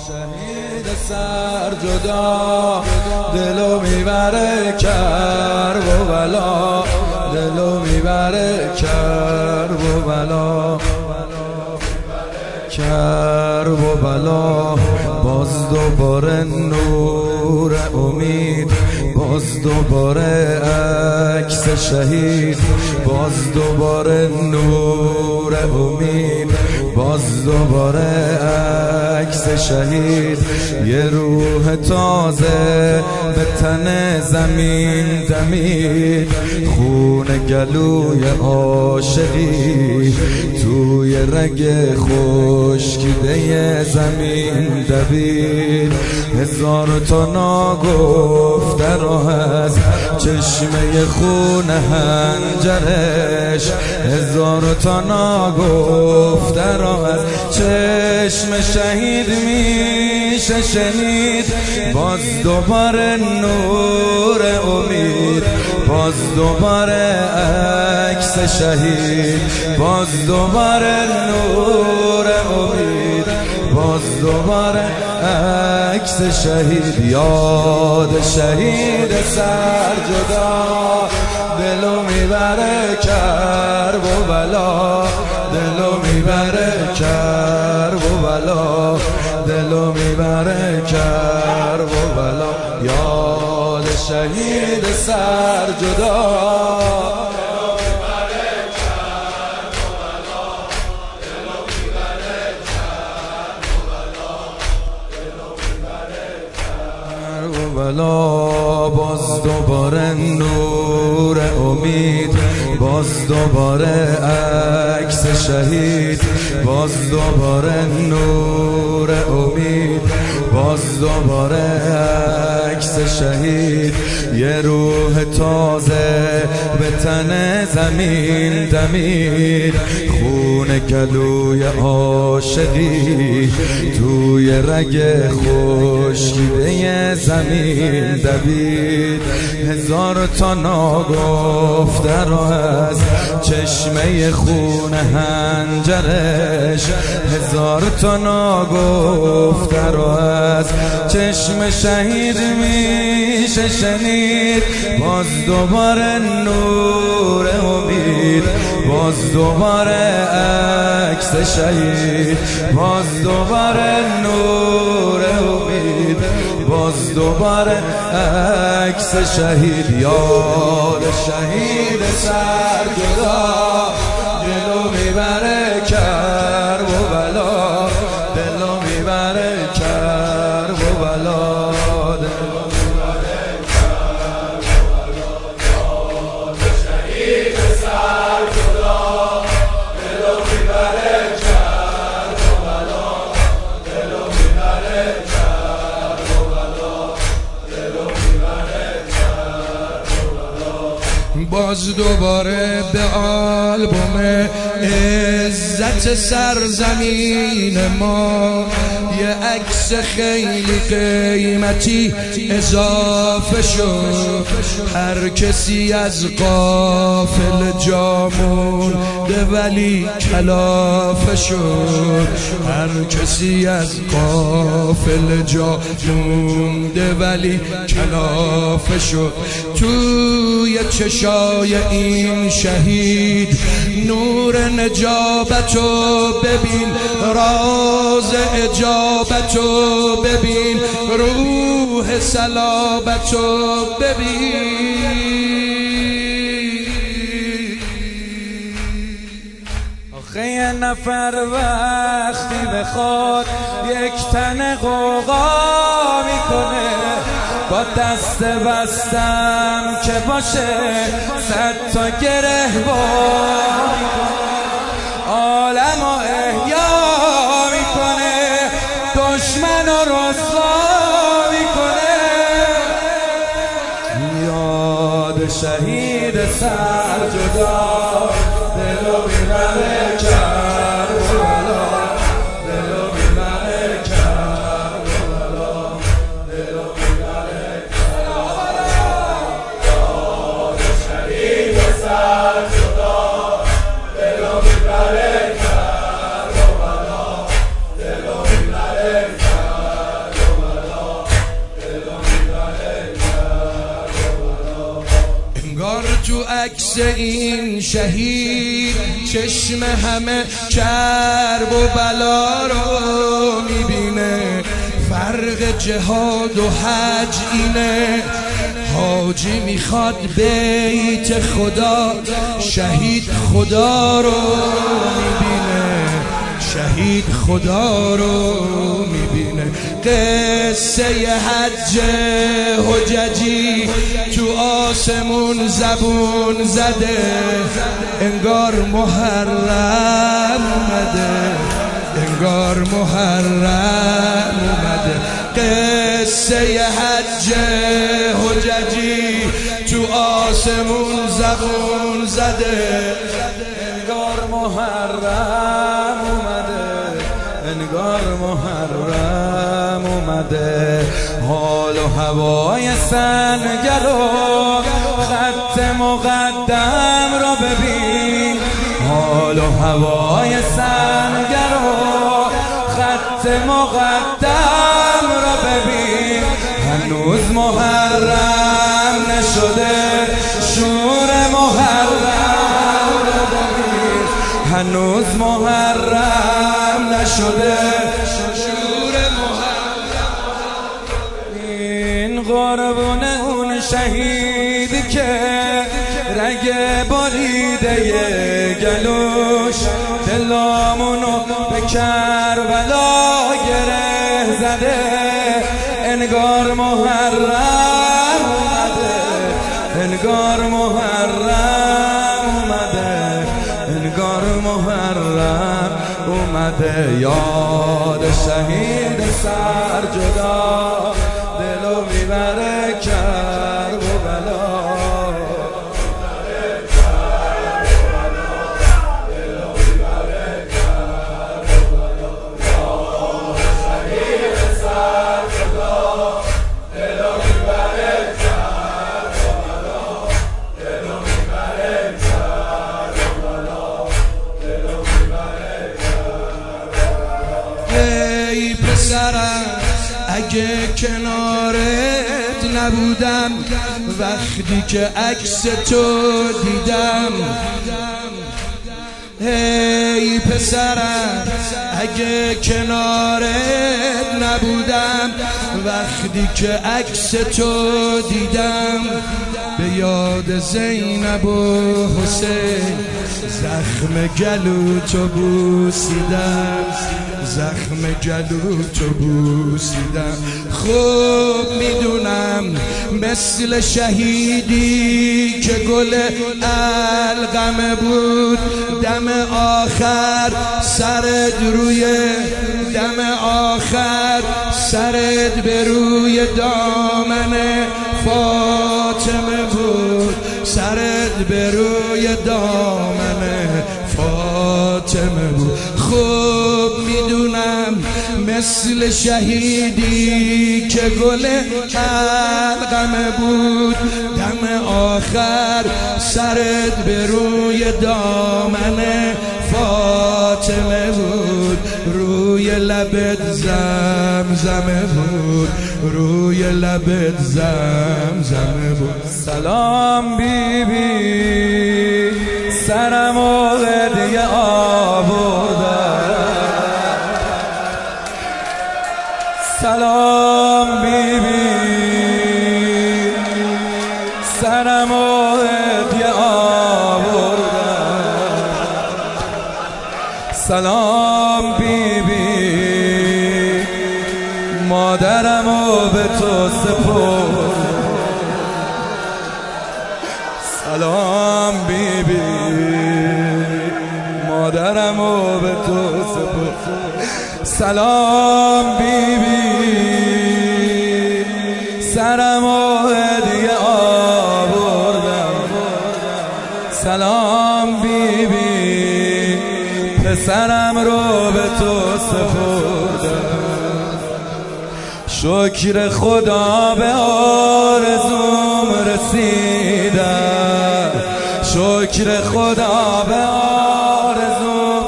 شهید سر جدا دلو میبره کرب و بلا، دلو میبره کرب و بلا، کرب و بلا. باز دوباره نور امید، باز دوباره عکس شهید، باز دوباره نور امید، باز دوباره عکس شهید. یه روح تازه به تن زمین دمید، خون گلوی عاشقی توی رگ خشکیده زمین دوید. هزار تا ناگفته را از چشمه خون هنجرش، هزار تا ناگفته را از چشم شهید میشه شنید. باز دوباره نور امید، باز دوباره عکس شهید، باز دوباره نور امید، باز دوباره عکس شهید. یاد شهید سر جدا دلو میبره کرب و بلا، دلو میبره کرب و بلا، دلو میبره کرب و بلا. یاد شهید سر جدا بلا. باز دوباره نور امید، باز دوباره عکس شهید، باز دوباره نور امید، باز دوباره عکس شهید. یه روح تازه به تن زمین دمید، خون گلوی عاشقی توی رگ خشکیده زمین دوید. هزار تا ناگفته را از چشمه خون هنجرش، هزار تا ناگفته را از چشم شهید میشه شنید. باز دوباره نور امید، باز دوباره عکس شهید، باز دوباره نور امید، باز دوباره عکس شهید. یاد شهید سر جدا دلو میبره کرب و بلا، دلو میبره کرب و بلا، دلو میبره کرب و بلا. یاد شهید سر جدا دلو میبره کرب و بلا، دلو میبره کرب و بلا، دلو میبره کرب و بلا. باز دوباره به آلبوم عزت سرزمین ما یه عکس خیلی قیمتی اضافه شد. هر کسی از قافل جامون ده ولی کلافه شد، هر کسی از قافل جامون ده ولی کلافه شد. توی چشای این شهید نور نجابتو ببین، راز اجابتو ببین، روح صلابتو ببین. آخه یه نفر وقتی بخواد یک تن غوغا میکنه، با دست بستم که باشه 100 تا گره با عالم و احیا میکنه، دشمن و رسوا میکنه. یاد شهید سر جدا دلو میبره کرب و بلا، دلو میبره کرب و بلا، دلو میبره کرب و بلا. یاد شهید سر جدا دلو میبره کرب و بلا، دلو میبره کرب عکس این شهید چشم همه کرب و بلا رو میبینه. فرق جهاد و حج اینه، حاجی میخواد بیت خدا، شهید خدا رو میبینه، شهید خدا رو میبینه. قصه حج حججی تو آسمون زبون زده، انگار محرم اومده، انگار محرم اومده. قصه حج حججی تو آسمون زبون زده، انگار محرم اومده، انگار محرم اومده. حال و هوای سنگر و خط مقدم رو ببین، حال و هوای سنگر و خط مقدم رو ببین. هنوز محرم نشده، شور محرم رو ببین. هنوز محرم نشده، شور محرم. این قربون اون شهید که رگ بریده گلوش دلامونو به کربلا گره زده، انگار محرم اومده، انگار محرم اومده، انگار محرم اومده. یاد شهید سر جدا دلو میبره کرب و بلا. ای پسرم اگه کنارت نبودم، وقتی که عکس تو دیدم. ای پسرم اگه کنارت نبودم، وقتی که عکس تو دیدم. به یاد زینب و حسین زخم گلو تو بوسیدم، زخم گلو تو بوسیدم. خوب میدونم مثل شهیدی که گل القمه بود، دم آخر سرت روی دم آخر سرت به روی دامن فاطمه بود، سرت به روی دامن فاطمه بود. خوب میدونم مثل شهیدی که گل القمه بود، دم آخر سرت به روی دامن فاطمه بود، روی لبت زمزمه بود، روی لبت زمزمه بود. سلام بی بی سرم و هدیه آوردم، سلام بی بی سرم و هدیه آوردم، سلام بی بی مادرم و به تو سپردم، سلام بی بی مادرم و به تو سپردم، سلام بی بی سرم و هدیه آوردم، سلام بی بی پسرم رو به تو سپردم. شکر خدا به آرزوم رسیدم، شکر خدا به آرزوم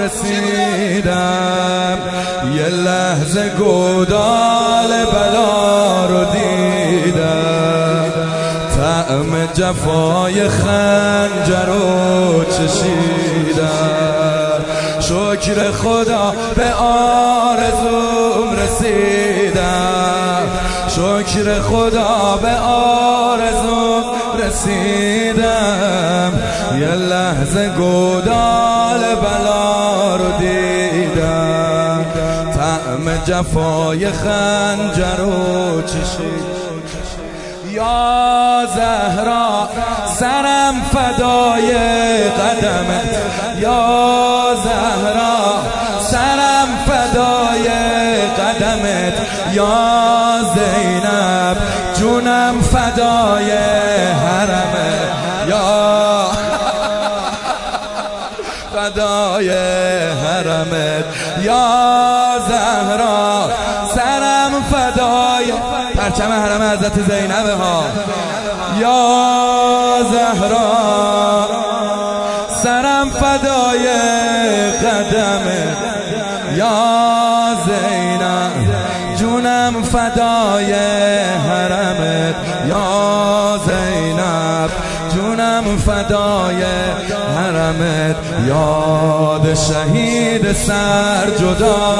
رسیدم. یه لحظه گودال بلا رو دیدم، طعم جفای خنجر رو چشیدم، شکر خدا به آرزوم رسیدم، شکر خدا به آرزوم رسیدم، یه لحظه گودال بلا رو دیدم، طعم جفای خنجر رو چشیدم. یا زهرا سرم فدای قدمت، یا زهرا سرم فدای قدمت، یا زینب جونم فدای حرمت، یا فدای حرمت، یا زهرا سرم فدای پرچم حرم حضرت زینب ها، یا زهرا سرم فدای قدمت، یا زینب جونم فدای حرمت، یا زینب جونم فدای حرمت، یاد شهید سر جدا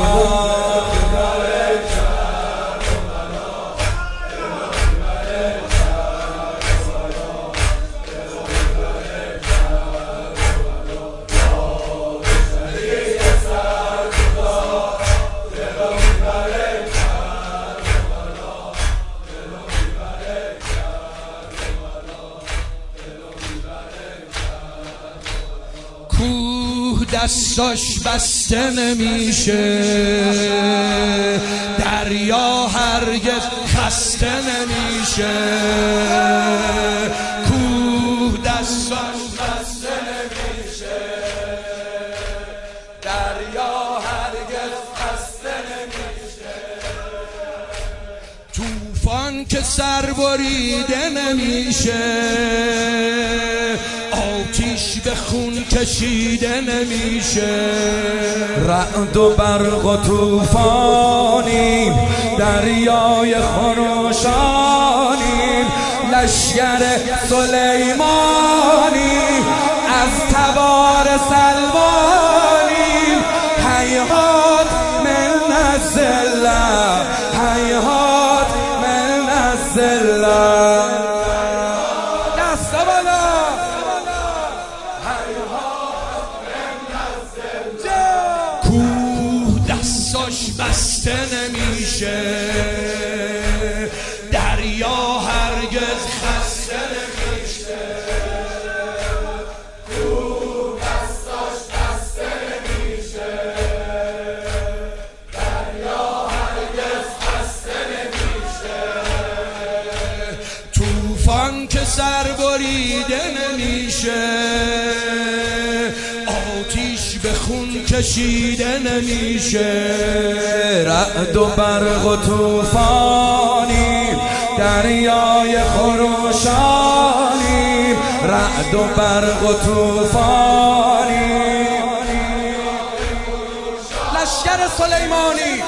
دستاش بسته نمیشه، دریا هرگز خسته نمیشه، کوه دستاش بسته نمیشه، دریا هرگز خسته نمیشه، طوفان که سر بریده نمیشه، آتیش به خون کشیده نمیشه، رعد و برق و طوفانیم، دریای خروشانیم، لشگر سلیمانیم، از تبار سلمانیم، هیهات من الذلة، هیهات من الذلة، دست بالا، کوه دستاش بسته نمیشه، دریا هرگز خسته نمیشه، کوه دستاش بسته نمیشه، دریا هرگز خسته نمیشه، طوفان که سر بریده نمیشه، به خون کشیده نمیشه، رعد و برق و طوفانیم، دریای خروشانیم، رعد و برق و طوفانیم، لشگر سلیمانی،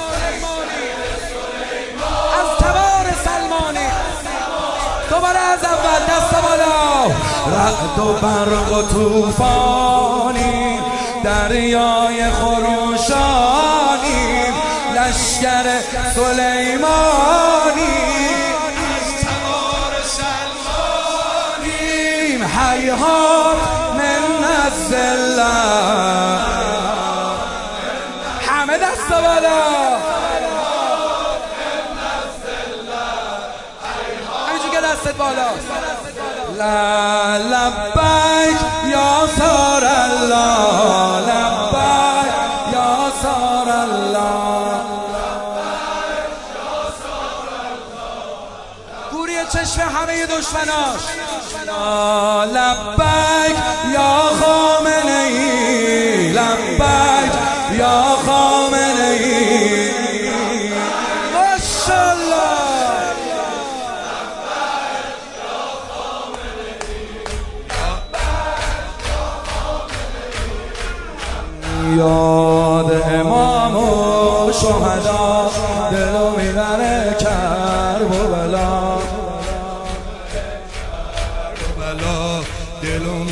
از تبار سلمانی، دوباره از اول دست بالا، رعد و برق و طوفانیم، دریای خروشانیم، لشگر سلیمانیم، از تبار سلمانیم، هیهات من الذلة، همه دست بالا، همینجور که دستت بالا، لا لبیک یا سار الله، لبیک یا سار الله، گوری چشم همه دشمناش، لبیک یا خامنه ای، لبیک یا خامنه ای، ماشاءالله، یاد امام و شهدا دلو میبره کرب و بلا،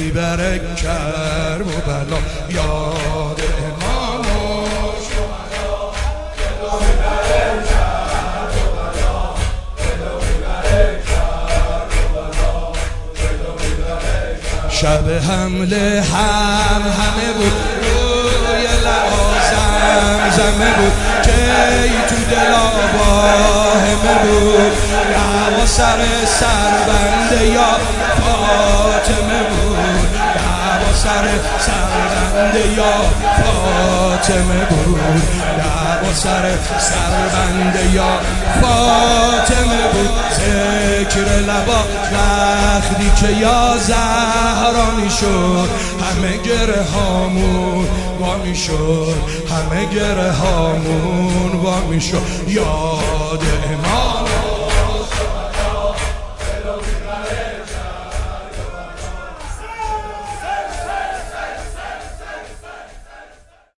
میبره کرب و بلا یاد امام و شهدا دلو میبره کرب و بلا دلو میبره کرب و بلا دلو میبره کرب. شب حمله همه بود روی لبا زمزمه بود که تو دل آباهمه بود دعوا سر سربنده یا فاطمه بود دعوا سر سربنده یا فاطمه بود دعوا سر سربنده یا فاطمه بود ذکر لبا وقتی که یا زهرا میشد همه گره هامون وا میشد همه گره هامون وا میشد یاد امام